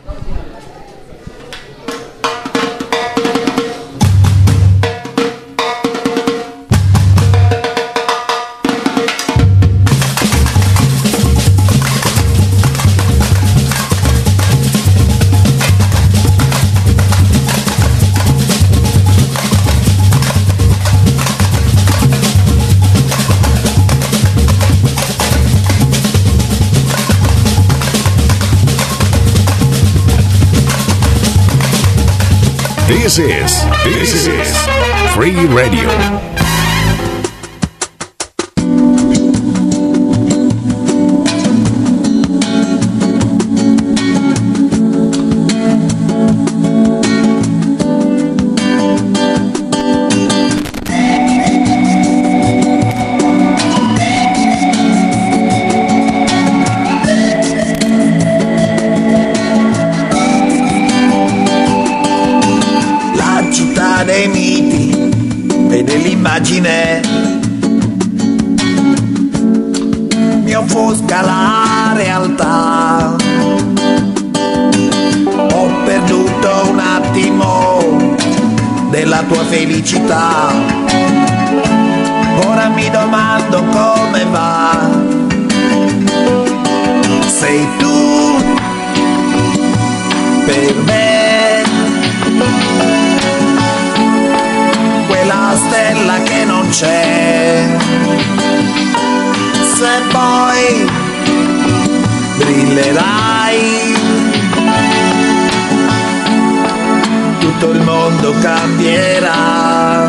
This is, this is Free Radio. Mi offusca la realtà, ho perduto un attimo della tua felicità, ora mi domando come va, sei tu per me, quella stella che non c'è, se poi brillerai tutto il mondo cambierà.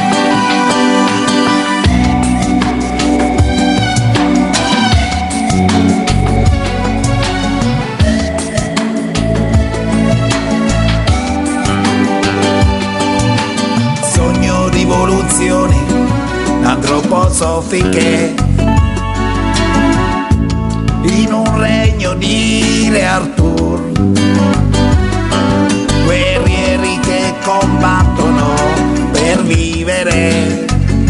Sogno rivoluzioni antroposofiche in un regno di Re Artù, guerrieri che combattono per vivere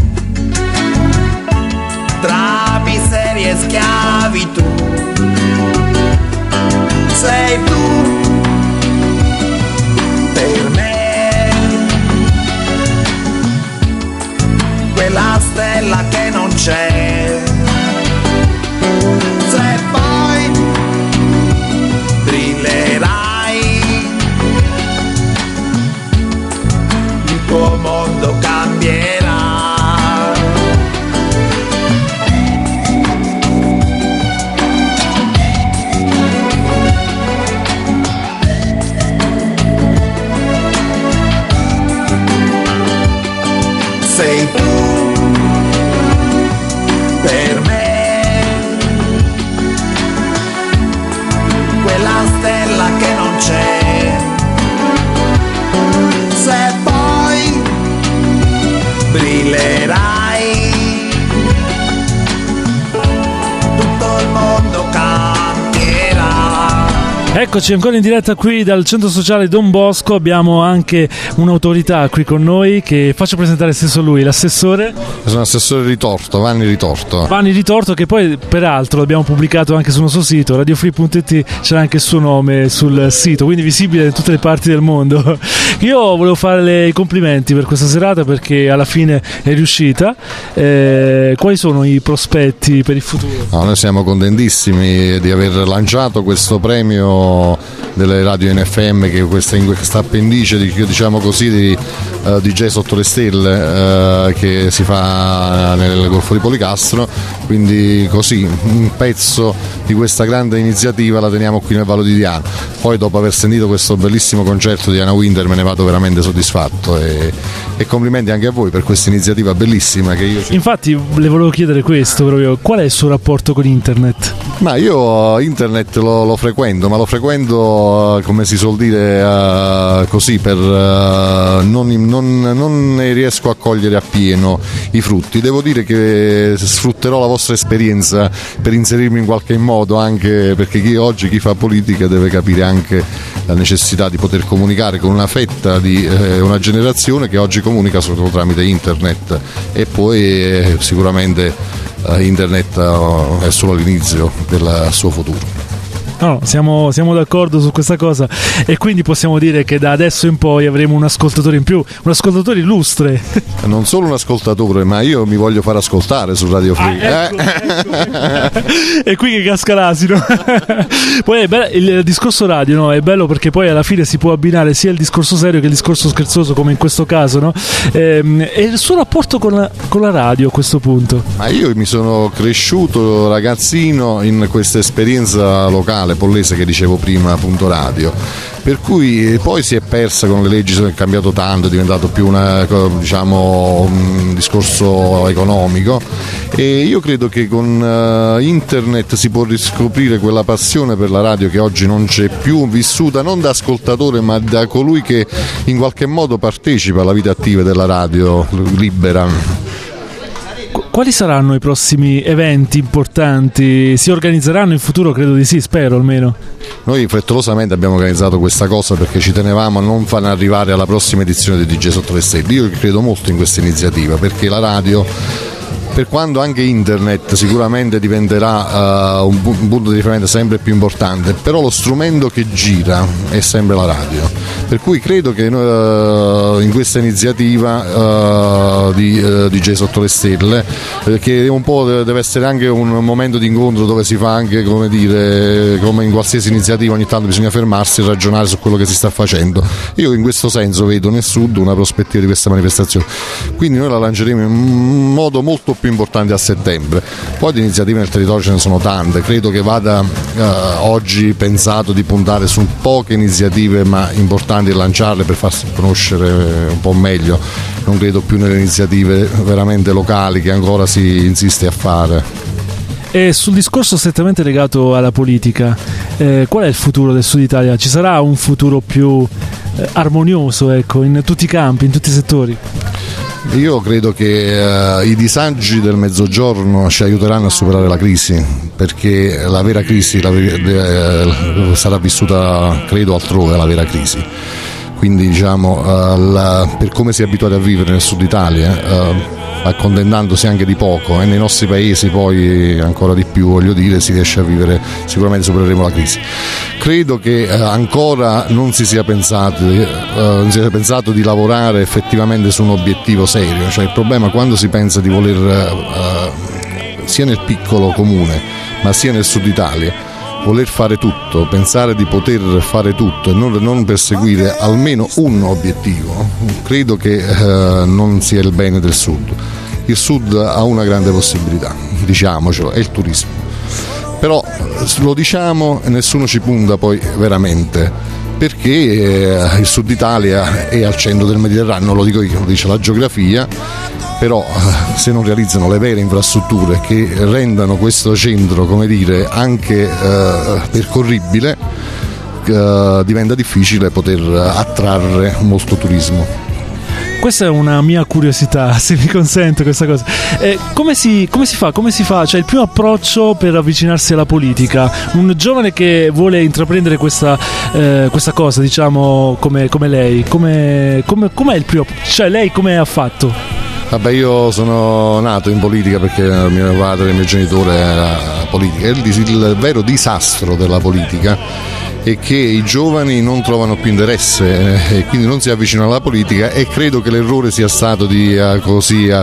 tra miseria e schiavitù. Sei tu per me, quella stella che non c'è, se poi brillerai il tuo mondo cambierà. Sei tu per me, quella stella che non c'è, se poi brillerai tutto il mondo cambierà. Eccoci ancora in diretta qui dal centro sociale Don Bosco, abbiamo anche un'autorità qui con noi che faccio presentare stesso lui, l'assessore. Sono assessore Ritorto, Vanni Ritorto. Vanni Ritorto, che poi peraltro l'abbiamo pubblicato anche sul nostro sito radiofree punto it, c'era anche il suo nome sul sito, quindi visibile in tutte le parti del mondo. Io volevo farle i complimenti per questa serata perché alla fine è riuscita. Eh, quali sono i prospetti per il futuro? No, noi siamo contentissimi di aver lanciato questo premio delle radio N F M, che questa, in questa appendice di, diciamo così, di uh, D J sotto le stelle uh, che si fa nel Golfo di Policastro, quindi così un pezzo di questa grande iniziativa la teniamo qui nel Vallo di Diano. Poi dopo aver sentito questo bellissimo concerto di Diana Winter me ne vado veramente soddisfatto e, e complimenti anche a voi per questa iniziativa bellissima che io... Infatti le volevo chiedere questo proprio, qual è il suo rapporto con internet? Ma io internet lo, lo frequento, ma lo frequento po', come si suol dire, uh, così per uh, non, non, non ne riesco a cogliere appieno i frutti. Devo dire che sfrutterò la vostra esperienza per inserirmi in qualche modo, anche perché chi oggi chi fa politica deve capire anche la necessità di poter comunicare con una fetta di eh, una generazione che oggi comunica solo tramite internet, e poi eh, sicuramente eh, internet eh, è solo l'inizio del suo futuro. No, siamo, siamo d'accordo su questa cosa, e quindi possiamo dire che da adesso in poi avremo un ascoltatore in più, un ascoltatore illustre. Non solo un ascoltatore, ma io mi voglio far ascoltare su Radio Free. Ah, ecco, eh? ecco. È qui che casca l'asino. Poi è bello, il discorso radio, no? È bello perché poi alla fine si può abbinare sia il discorso serio che il discorso scherzoso, come in questo caso, no? Ehm, e il suo rapporto con la, con la radio a questo punto? Ma io mi sono cresciuto ragazzino in questa esperienza locale Pollese che dicevo prima, appunto radio, per cui poi si è persa con le leggi, è cambiato tanto, è diventato più una, diciamo, un discorso economico, e io credo che con uh, internet si può riscoprire quella passione per la radio che oggi non c'è più, vissuta non da ascoltatore ma da colui che in qualche modo partecipa alla vita attiva della radio libera. Quali saranno i prossimi eventi importanti? Si organizzeranno in futuro? Credo di sì, spero almeno. Noi frettolosamente abbiamo organizzato questa cosa perché ci tenevamo a non far arrivare alla prossima edizione di D J Sotto le Stelle. Io credo molto in questa iniziativa, perché la radio, per quando anche internet sicuramente diventerà uh, un, bu- un punto di riferimento sempre più importante, però lo strumento che gira è sempre la radio, per cui credo che uh, in questa iniziativa uh, di uh, D J Sotto le Stelle, eh, che un po' deve essere anche un momento di incontro dove si fa anche, come dire, come in qualsiasi iniziativa ogni tanto bisogna fermarsi e ragionare su quello che si sta facendo. Io in questo senso vedo nel Sud una prospettiva di questa manifestazione, quindi noi la lanceremo in modo molto più importante a settembre. Poi di iniziative nel territorio ce ne sono tante, credo che vada eh, oggi pensato di puntare su poche iniziative ma importanti e lanciarle per farsi conoscere un po' meglio. Non credo più nelle iniziative veramente locali che ancora si insiste a fare. E sul discorso strettamente legato alla politica, eh, qual è il futuro del Sud Italia? Ci sarà un futuro più eh, armonioso, ecco, in tutti i campi, in tutti i settori? Io credo che uh, i disagi del Mezzogiorno ci aiuteranno a superare la crisi, perché la vera crisi la, eh, sarà vissuta, credo, altrove, la vera crisi. Quindi diciamo, uh, la, per come si è abituati a vivere nel Sud Italia, uh, accontentandosi anche di poco, e nei nostri paesi poi ancora di più, voglio dire, si riesce a vivere, sicuramente supereremo la crisi. Credo che eh, ancora non si sia pensato, eh, non si sia pensato di lavorare effettivamente su un obiettivo serio, cioè il problema quando si pensa di voler eh, sia nel piccolo comune ma sia nel Sud Italia voler fare tutto, pensare di poter fare tutto e non, non perseguire almeno un obiettivo, credo che eh, non sia il bene del Sud. Il Sud ha una grande possibilità, diciamocelo, è il turismo, però lo diciamo e nessuno ci punta poi veramente, perché eh, il Sud Italia è al centro del Mediterraneo, non lo dico io, lo dice la geografia, però eh, se non realizzano le vere infrastrutture che rendano questo centro, come dire, anche eh, percorribile, eh, diventa difficile poter attrarre molto turismo. Questa è una mia curiosità, se mi consente questa cosa. Eh, come, si, come si fa? Come si fa? Cioè il primo approccio per avvicinarsi alla politica. Un giovane che vuole intraprendere questa, eh, questa cosa, diciamo, come, come lei. Come, come, com'è il primo? Cioè lei come ha fatto? Vabbè, io sono nato in politica perché mio padre e mio genitore era politica. Il, il vero disastro della politica è che i giovani non trovano più interesse e quindi non si avvicinano alla politica, e credo che l'errore sia stato di uh, così uh,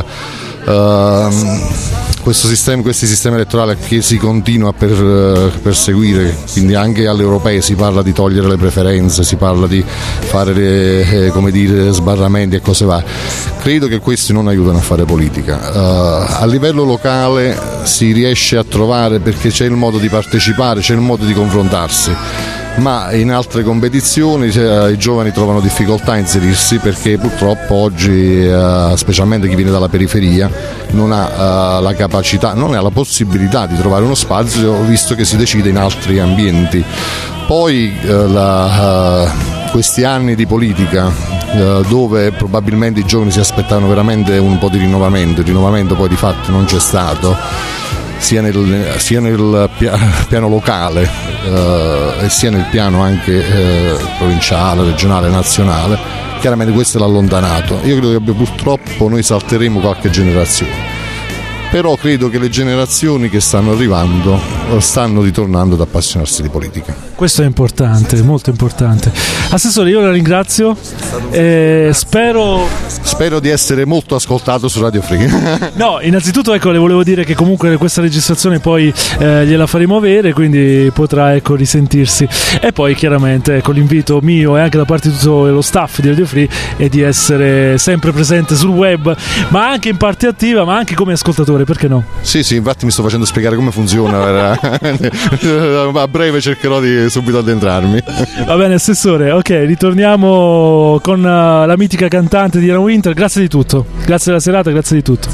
uh, questo sistema, questi sistemi elettorali che si continua a per, uh, perseguire, quindi anche alle europee si parla di togliere le preferenze, si parla di fare eh, come dire, sbarramenti e cose varie. Credo che questi non aiutano a fare politica. Uh, a livello locale si riesce a trovare, perché c'è il modo di partecipare, c'è il modo di confrontarsi, ma in altre competizioni cioè, i giovani trovano difficoltà a inserirsi, perché purtroppo oggi eh, specialmente chi viene dalla periferia non ha eh, la capacità, non ha la possibilità di trovare uno spazio, visto che si decide in altri ambienti. Poi eh, la, uh, questi anni di politica uh, dove probabilmente i giovani si aspettavano veramente un po' di rinnovamento, il rinnovamento poi di fatto non c'è stato, sia nel, sia nel pia- piano locale uh, e sia nel piano anche uh, provinciale, regionale, nazionale. Chiaramente questo l'ha allontanato. Io credo che purtroppo noi salteremo qualche generazione, però credo che le generazioni che stanno arrivando stanno ritornando ad appassionarsi di politica. Questo è importante, molto importante. Assessore, io la ringrazio e spero spero di essere molto ascoltato su Radio Free. No, innanzitutto ecco, le volevo dire che comunque questa registrazione poi eh, gliela faremo avere, quindi potrà ecco risentirsi. E poi chiaramente ecco l'invito mio e anche da parte di tutto lo staff di Radio Free è di essere sempre presente sul web, ma anche in parte attiva, ma anche come ascoltatore, perché no? Sì, sì, infatti mi sto facendo spiegare come funziona. A breve cercherò di subito addentrarmi. Va bene, assessore, ok, ritorniamo con uh, la mitica cantante Diana Winter. Grazie di tutto, grazie della serata, grazie di tutto.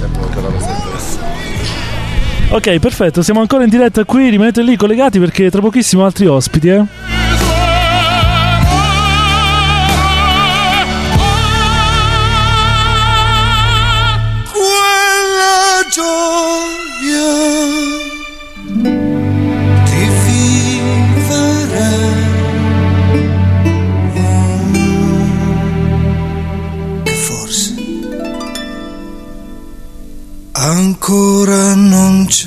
Ok, perfetto, siamo ancora in diretta qui, rimanete lì collegati perché tra pochissimo altri ospiti, eh. Quella gioia di vivere, che forse ancora non c'è.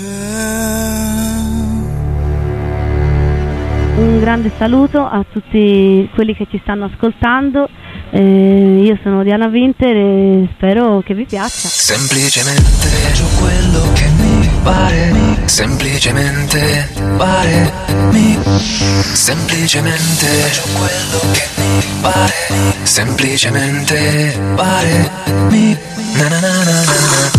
Un grande saluto a tutti quelli che ci stanno ascoltando. Eh, io sono Diana Winter e spero che vi piaccia. Semplicemente faccio quello che mi pare, semplicemente pare, mi semplicemente faccio quello che mi pare, semplicemente pare, mi na na na na na.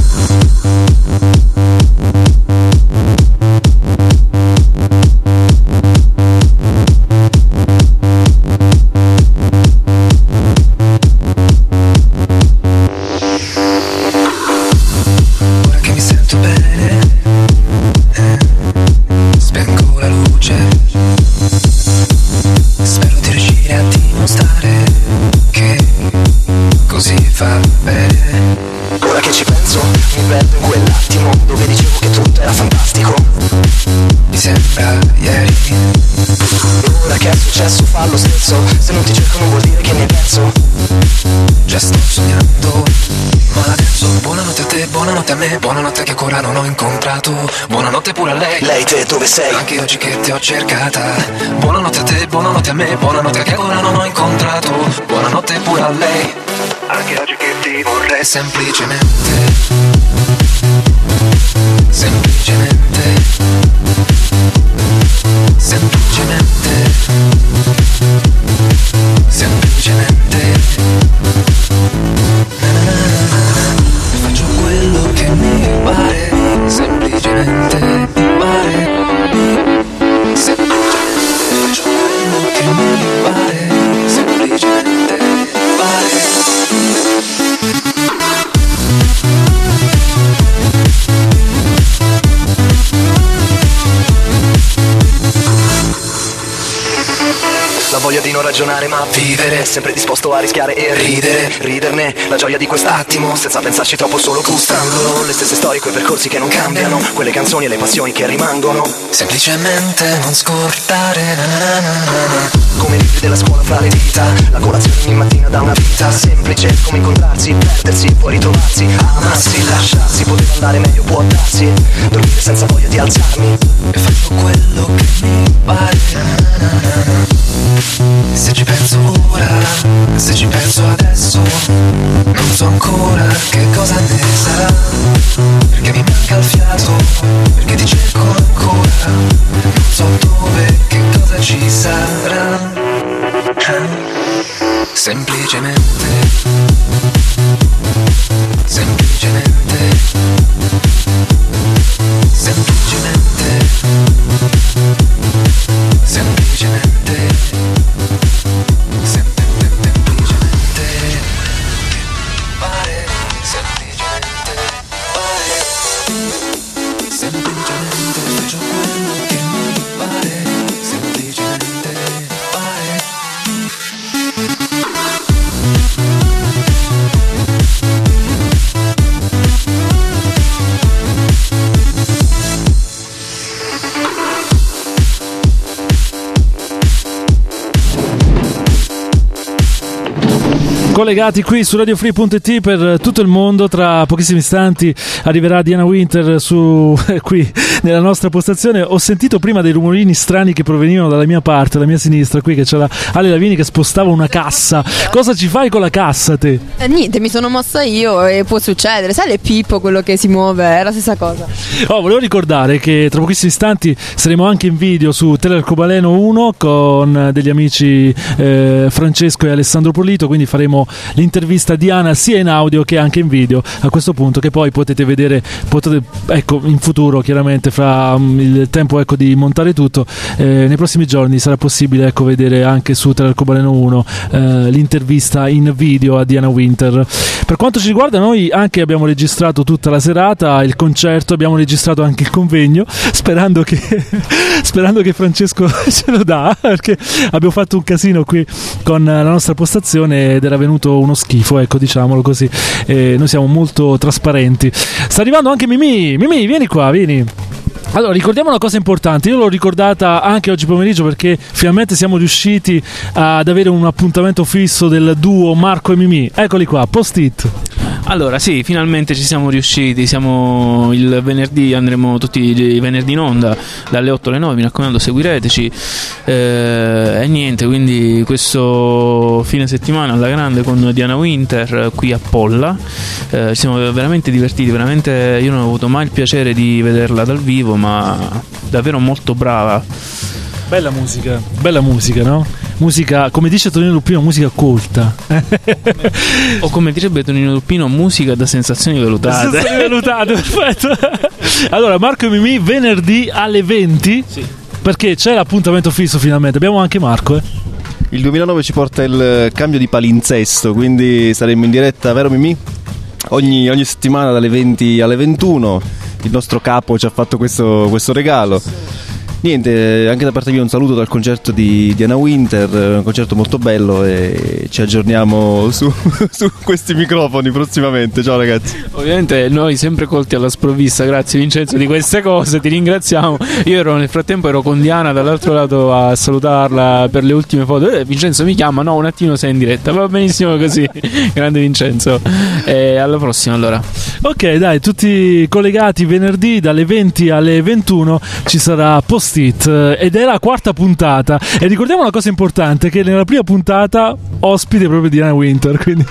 Buonanotte pure a lei. Lei te dove sei? Anche oggi che ti ho cercata. Buonanotte a te, buonanotte a me. Buonanotte che ancora non ho incontrato. Buonanotte pure a lei. Anche oggi che ti vorrei. Semplicemente Semplicemente Semplicemente Semplicemente na na na na. Faccio quello che mi pare, semplicemente mi pare, semplicemente faccio quello che mi pare, semplicemente mi pare. La voglia di non ragionare ma vivere, sempre disposto a rischiare e ridere, riderne, la gioia di quest'attimo, senza pensarci troppo solo gustandolo, le stesse storie, quei percorsi che non cambiano, quelle canzoni e le passioni che rimangono. Semplicemente non scordare, na na na na na. Come i libri della scuola fra le dita, la colazione ogni mattina da una vita, semplice come incontrarsi, perdersi, poi ritrovarsi, amarsi, lasciarsi, poteva andare meglio, può darsi, dormire senza voglia di alzarmi, e faccio quello che mi pare, na na na na. Se ci penso ora, se ci penso adesso, non so ancora che cosa ne sarà, perché mi manca il fiato, perché ti cerco ancora, non so dove, che cosa ci sarà. Semplicemente Semplicemente Semplicemente Semplicemente Semplicemente faccio quello che mi pare, semplicemente collegati qui su radio free punto it per tutto il mondo. Tra pochissimi istanti arriverà Diana Winter su qui nella nostra postazione. Ho sentito prima dei rumorini strani che provenivano dalla mia parte, alla mia sinistra, qui che c'era Ale Lavini che spostava una cassa. Cosa ci fai con la cassa te? Eh, niente, mi sono mossa io e può succedere. Sai le Pippo, quello che si muove, è la stessa cosa. Oh, volevo ricordare che tra pochissimi istanti saremo anche in video su Telearcobaleno uno con degli amici eh, Francesco e Alessandro Polito, quindi faremo l'intervista a Diana sia in audio che anche in video a questo punto, che poi potete vedere, potete, ecco, in futuro chiaramente fra um, il tempo ecco di montare tutto, eh, nei prossimi giorni sarà possibile ecco vedere anche su Telearcobaleno uno eh, l'intervista in video a Diana Winter. Per quanto ci riguarda, noi anche abbiamo registrato tutta la serata, il concerto, abbiamo registrato anche il convegno, sperando che sperando che Francesco ce lo dà, perché abbiamo fatto un casino qui con la nostra postazione ed era venuto uno schifo, ecco, diciamolo così. Eh, noi siamo molto trasparenti. Sta arrivando anche Mimì. Mimì, vieni qua, vieni. Allora, ricordiamo una cosa importante, io l'ho ricordata anche oggi pomeriggio perché finalmente siamo riusciti ad avere un appuntamento fisso del duo Marco e Mimì. Eccoli qua, post-it. Allora sì, finalmente ci siamo riusciti, siamo il venerdì, andremo tutti i venerdì in onda dalle otto alle nove, mi raccomando seguireteci, eh, e niente, quindi questo fine settimana alla grande con Diana Winter qui a Polla, eh, ci siamo veramente divertiti, veramente io non ho avuto mai il piacere di vederla dal vivo, ma davvero molto brava. Bella musica, bella musica, no? Musica, come dice Tonino Luppino, musica colta. O come direbbe Tonino Luppino, musica da sensazioni valutate. Sensazioni valutate, perfetto. Allora, Marco e Mimì venerdì alle venti, sì, perché c'è l'appuntamento fisso finalmente. Abbiamo anche Marco, eh. Il duemilanove ci porta il cambio di palinsesto, quindi saremo in diretta, vero Mimì? Ogni, ogni settimana dalle venti alle ventuno. Il nostro capo ci ha fatto questo, questo regalo. Niente, anche da parte mia un saluto dal concerto di Diana Winter, un concerto molto bello e ci aggiorniamo su, su questi microfoni prossimamente. Ciao ragazzi. Ovviamente noi sempre colti alla sprovvista, grazie Vincenzo di queste cose, ti ringraziamo. Io ero nel frattempo ero con Diana dall'altro lato a salutarla per le ultime foto. eh, Vincenzo mi chiama, no un attimo sei in diretta, va benissimo così. Grande Vincenzo, e alla prossima allora. Ok dai, tutti collegati venerdì dalle venti alle ventuno ci sarà post ed è la quarta puntata e ricordiamo una cosa importante, che nella prima puntata ospite proprio Diana Winter, quindi